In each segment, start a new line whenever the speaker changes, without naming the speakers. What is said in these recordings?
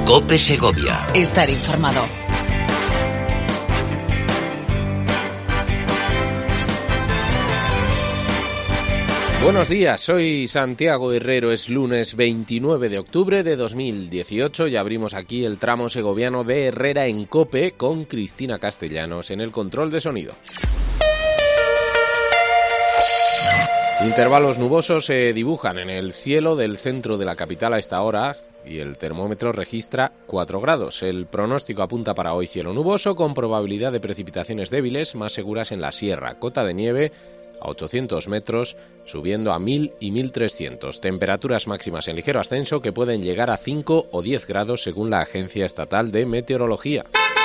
COPE Segovia.
Estar informado.
Buenos días, soy Santiago Herrero, es lunes 29 de octubre de 2018 y abrimos aquí el tramo segoviano de Herrera en COPE con Cristina Castellanos en el control de sonido. Intervalos nubosos se dibujan en el cielo del centro de la capital a esta hora y el termómetro registra 4 grados. El pronóstico apunta para hoy cielo nuboso con probabilidad de precipitaciones débiles más seguras en la sierra, cota de nieve a 800 metros, subiendo a 1000 y 1300. Temperaturas máximas en ligero ascenso que pueden llegar a 5 o 10 grados según la Agencia Estatal de Meteorología.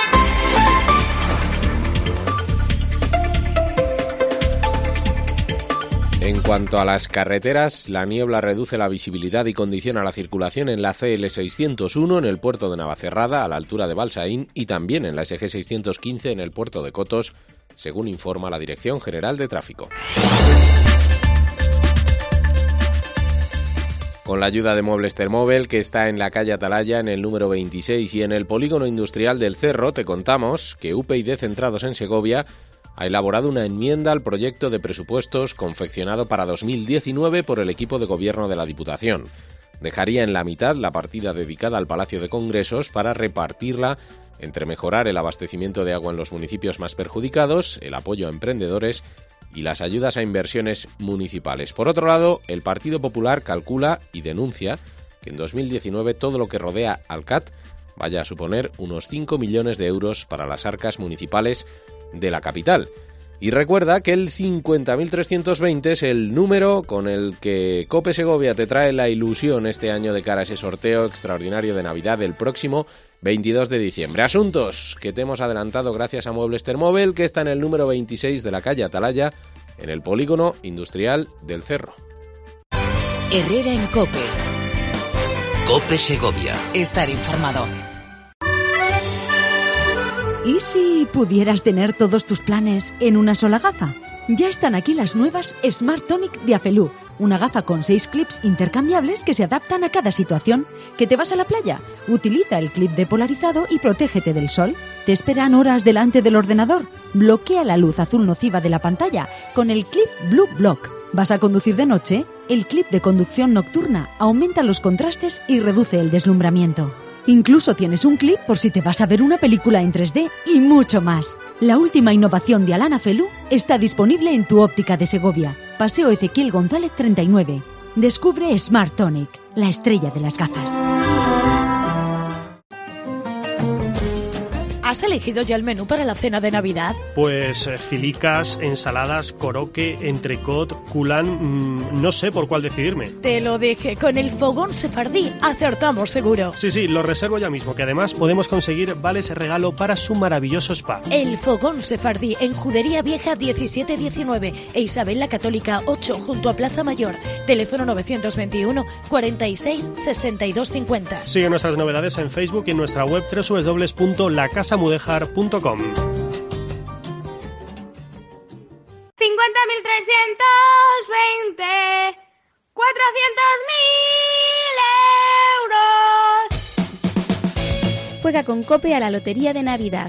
En cuanto a las carreteras, la niebla reduce la visibilidad y condiciona la circulación en la CL 601 en el puerto de Navacerrada, a la altura de Balsaín, y también en la SG 615 en el puerto de Cotos, según informa la Dirección General de Tráfico. Con la ayuda de Muebles Termóvel, que está en la calle Atalaya, en el número 26, y en el polígono industrial del Cerro, te contamos que UPyD Centrados en Segovia ha elaborado una enmienda al proyecto de presupuestos confeccionado para 2019 por el equipo de gobierno de la Diputación. Dejaría en la mitad la partida dedicada al Palacio de Congresos para repartirla entre mejorar el abastecimiento de agua en los municipios más perjudicados, el apoyo a emprendedores y las ayudas a inversiones municipales. Por otro lado, el Partido Popular calcula y denuncia que en 2019 todo lo que rodea al CAT vaya a suponer unos 5 millones de euros para las arcas municipales de la capital. Y recuerda que el 50.320 es el número con el que COPE Segovia te trae la ilusión este año de cara a ese sorteo extraordinario de Navidad del próximo 22 de diciembre. Asuntos que te hemos adelantado gracias a Muebles Termóvel, que está en el número 26 de la calle Atalaya, en el polígono industrial del Cerro.
Herrera en COPE.
COPE Segovia.
Estar informado.
¿Y si pudieras tener todos tus planes en una sola gafa? Ya están aquí las nuevas Smart Tonic de Afelú. Una gafa con 6 clips intercambiables que se adaptan a cada situación. ¿Que te vas a la playa? Utiliza el clip depolarizado y protégete del sol. ¿Te esperan horas delante del ordenador? Bloquea la luz azul nociva de la pantalla con el clip Blue Block. ¿Vas a conducir de noche? El clip de conducción nocturna aumenta los contrastes y reduce el deslumbramiento. Incluso tienes un clip por si te vas a ver una película en 3D y mucho más. La última innovación de Alan Afelú está disponible en tu óptica de Segovia. Paseo Ezequiel González 39. Descubre Smart Tonic, la estrella de las gafas.
¿Has elegido ya el menú para la cena de Navidad?
Pues filicas, ensaladas, koroke, entrecot, culán, no sé por cuál decidirme.
Te lo dije, con el fogón sefardí acertamos seguro.
Sí, lo reservo ya mismo, que además podemos conseguir vales regalo para su maravilloso spa.
El fogón sefardí en Judería Vieja 1719 e Isabel la Católica 8 junto a Plaza Mayor. Teléfono 921 46 62 50.
Sigue nuestras novedades en Facebook y en nuestra web www.lacasamudejar.com.
50.320, 400.000 euros.
Juega con COPE a la Lotería de Navidad.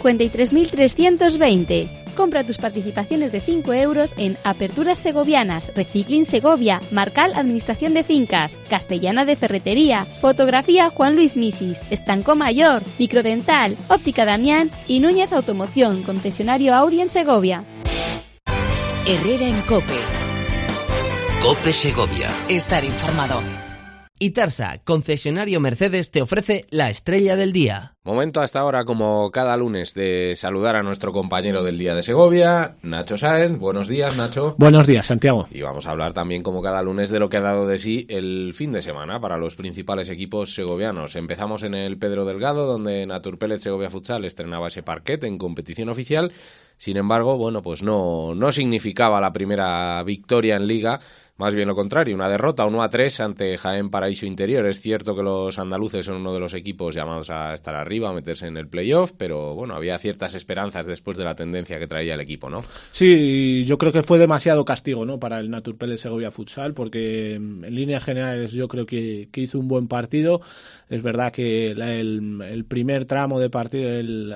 53.320. Compra tus participaciones de 5 euros en Aperturas Segovianas, Recicling Segovia, Marcal Administración de Fincas, Castellana de Ferretería, Fotografía Juan Luis Misis, Estanco Mayor, Microdental, Óptica Damián y Núñez Automoción, concesionario Audi en Segovia.
Herrera en COPE.
COPE Segovia.
Estar informado.
Itarsa, concesionario Mercedes, te ofrece la estrella del día.
Momento hasta ahora, como cada lunes, de saludar a nuestro compañero del Día de Segovia, Nacho Sáenz. Buenos días, Nacho.
Buenos días, Santiago.
Y vamos a hablar también, como cada lunes, de lo que ha dado de sí el fin de semana para los principales equipos segovianos. Empezamos en el Pedro Delgado, donde Naturpellet Segovia Futsal estrenaba ese parquet en competición oficial. Sin embargo, bueno, pues no significaba la primera victoria en Liga Más bien lo contrario, una derrota 1-3 ante Jaén Paraíso Interior. Es cierto que los andaluces son uno de los equipos llamados a estar arriba, a meterse en el playoff, pero bueno, había ciertas esperanzas después de la tendencia que traía el equipo, ¿no?
Sí, yo creo que fue demasiado castigo, ¿no?, para el Naturpélez Segovia Futsal, porque en líneas generales yo creo que hizo un buen partido. Es verdad que el primer tramo de partido,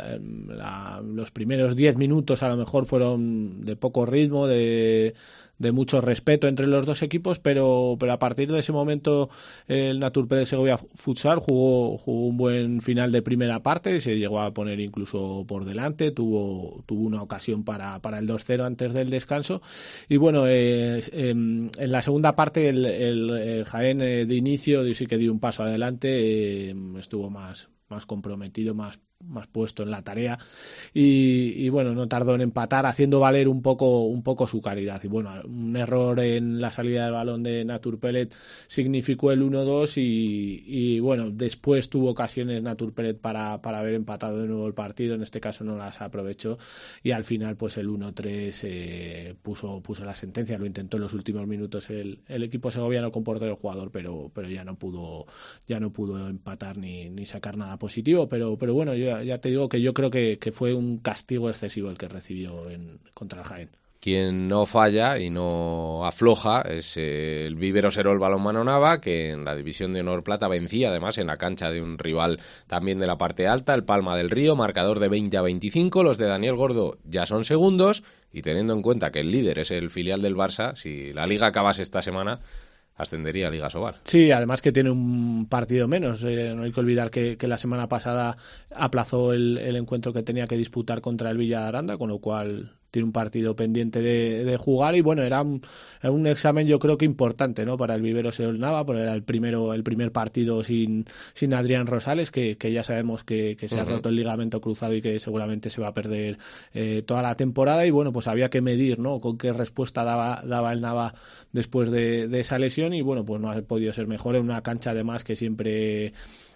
los primeros 10 minutos a lo mejor fueron de poco ritmo, de mucho respeto entre los dos equipos, pero a partir de ese momento el Naturpélez Segovia Futsal jugó un buen final de primera parte y se llegó a poner incluso por delante, tuvo una ocasión para el 2-0 antes del descanso, y bueno, en la segunda parte el Jaén de inicio sí que dio un paso adelante, estuvo más comprometido, más puesto en la tarea y bueno, no tardó en empatar, haciendo valer un poco su calidad. Y bueno, un error en la salida del balón de Naturpélez significó el 1-2 y bueno, después tuvo ocasiones Naturpélez para haber empatado de nuevo el partido, en este caso no las aprovechó y al final pues el 1-3 puso la sentencia. Lo intentó en los últimos minutos el equipo segoviano con portero jugador, pero ya no pudo empatar ni sacar nada positivo, pero bueno, ya te digo que yo creo que fue un castigo excesivo el que recibió contra el Jaén.
Quien no falla y no afloja es el Vivero Serol Balonmano Nava, que en la División de Honor Plata vencía además en la cancha de un rival también de la parte alta, el Palma del Río, marcador de 20-25. Los de Daniel Gordo ya son segundos y teniendo en cuenta que el líder es el filial del Barça, si la Liga acabase esta semana, ascendería a Liga Sobal.
Sí, además que tiene un partido menos. No hay que olvidar que la semana pasada aplazó el encuentro que tenía que disputar contra el Villa de Aranda, con lo cual tiene un partido pendiente de jugar y bueno, era un examen yo creo que importante, ¿no?, para el Vivero Serol Nava, porque era el primer partido sin Adrián Rosales, que ya sabemos que se ha roto el ligamento cruzado y que seguramente se va a perder toda la temporada, y bueno, pues había que medir, ¿no?, con qué respuesta daba el Nava después de esa lesión, y bueno, pues no ha podido ser mejor en una cancha además que siempre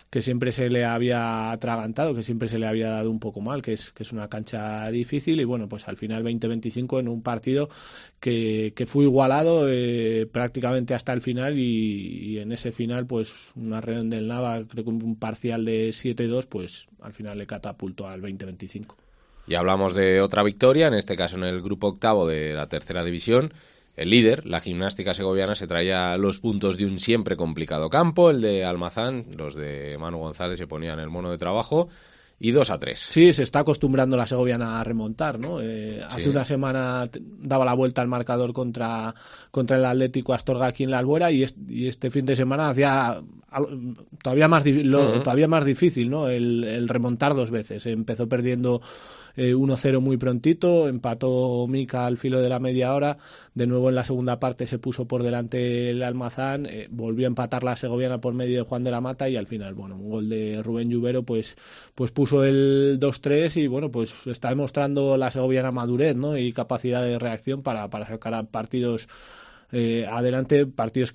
se le había atragantado, que siempre se le había dado un poco mal, que es una cancha difícil, y bueno, pues al final 20-25 en un partido que fue igualado prácticamente hasta el final, y en ese final pues una reunión del Nava, creo que un parcial de 7-2, pues al final le catapultó al 20-25.
Y hablamos de otra victoria, en este caso en el grupo octavo de la tercera división. El líder, la Gimnástica Segoviana, se traía los puntos de un siempre complicado campo, el de Almazán. Los de Manu González se ponían el mono de trabajo y 2-3.
Sí, se está acostumbrando la segoviana a remontar, ¿no? Hace una semana daba la vuelta al marcador contra el Atlético Astorga aquí en la Albuera, y este fin de semana hacía todavía más difícil, ¿no?, el remontar dos veces. Empezó perdiendo 1-0 muy prontito, empató Mica al filo de la media hora, de nuevo en la segunda parte se puso por delante el Almazán, volvió a empatar la segoviana por medio de Juan de la Mata, y al final, bueno, un gol de Rubén Lluvero pues puso el 2-3, y bueno, pues está demostrando la segoviana madurez, ¿no?, y capacidad de reacción para sacar a partidos adelante, partidos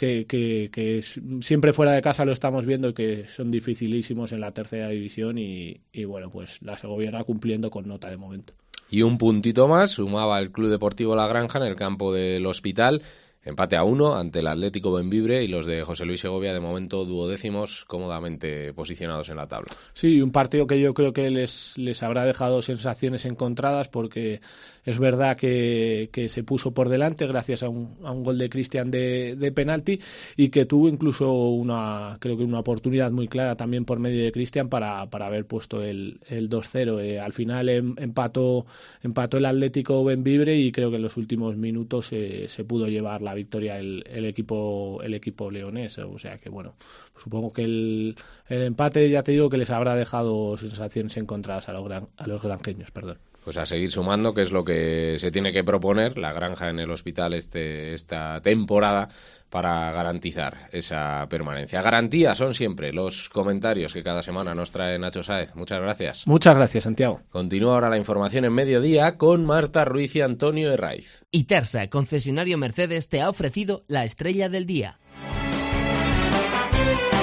que siempre fuera de casa lo estamos viendo, que son dificilísimos en la tercera división, y bueno, pues la segoviana cumpliendo con nota de momento.
Y un puntito más sumaba el Club Deportivo La Granja en el campo del Hospital, empate a 1 ante el Atlético Bembibre, y los de José Luis Segovia de momento duodécimos, cómodamente posicionados en la tabla.
Sí, un partido que yo creo que les habrá dejado sensaciones encontradas, porque es verdad que se puso por delante gracias a un gol de Cristian de penalti, y que tuvo incluso creo que una oportunidad muy clara también por medio de Cristian para haber puesto el 2-0. Al final empató el Atlético Bembibre, y creo que en los últimos minutos se pudo llevar la victoria el equipo leonés. O sea que bueno, supongo que el empate, ya te digo, que les habrá dejado sensaciones encontradas a los granjeños, perdón.
Pues a seguir sumando, que es lo que se tiene que proponer la Granja en el Hospital esta temporada, para garantizar esa permanencia. Garantía son siempre los comentarios que cada semana nos trae Nacho Sáez. Muchas gracias.
Muchas gracias, Santiago.
Continúa ahora la información en Mediodía con Marta Ruiz y Antonio Herraiz.
Itersa, concesionario Mercedes, te ha ofrecido la estrella del día.